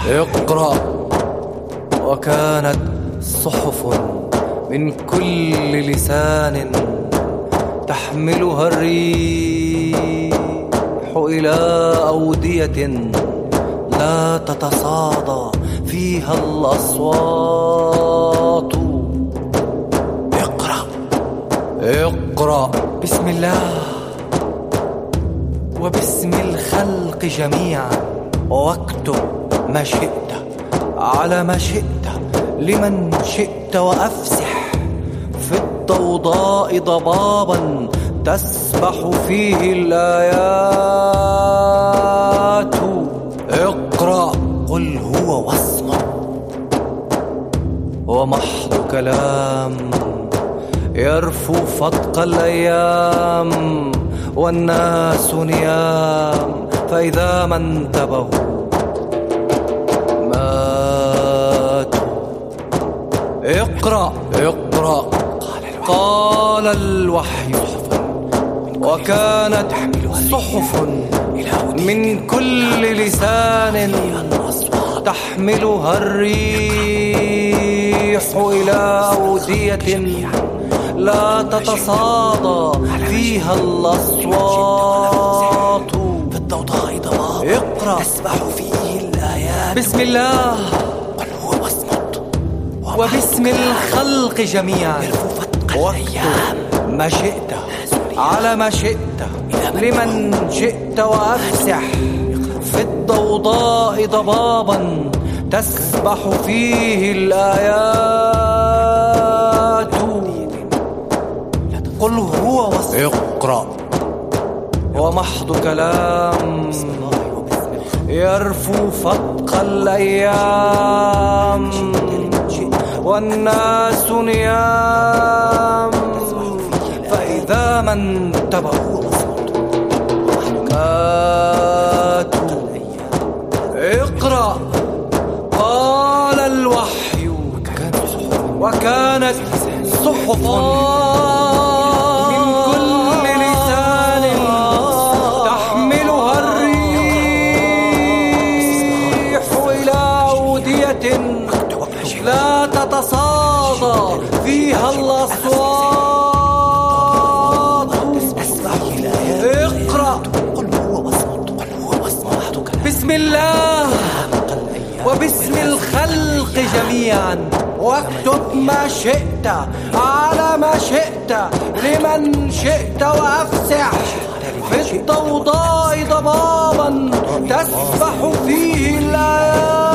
اقرأ. وكانت صحف من كل لسان تحملها الريح إلى أودية لا تتصادى فيها الأصوات. اقرأ اقرأ بسم الله وباسم الخلق جميعا، واكتب ما شئت على ما شئت لمن شئت، وأفسح في الضوضاء ضبابا تسبح فيه الآيات. اقرأ. قل هو واصمت، ومحض كلام يرفو فتق الأيام، والناس نيام فإذا ما انتبهوا ماتوا. اقرأ اقرأ. قال الوحي وكانت صحف من كل لسان تحملها الريح إلى أودية لا تتصادى فيها الأصوات. في الضوضاء ضباب اقرأ. تسبح فيه الآيات. بسم الله قل هو واصمت، وباسم الخلق جميعا، واكتب ما شئت على ما شئت لمن شئت، وأفسح في الضوضاء ضبابا تسبح فيه الآيات. قل هو واصمت. اقرأ. ومحض كلام يرفو فتق الأيام، والناس نيام فإذا ما انتبهوا ماتوا. اقرأ. قال الوحي وكانت صحف من كل لسان تحملها الريح إلى أودية لا تتصادى فيها الأصوات. اقرأ. بسم الله وباسم الخلق جميعا، واكتب ما شئت على ما شئت لمن شئت، وأفسح في الضوضاء ضبابا تسبح فيه الآيات.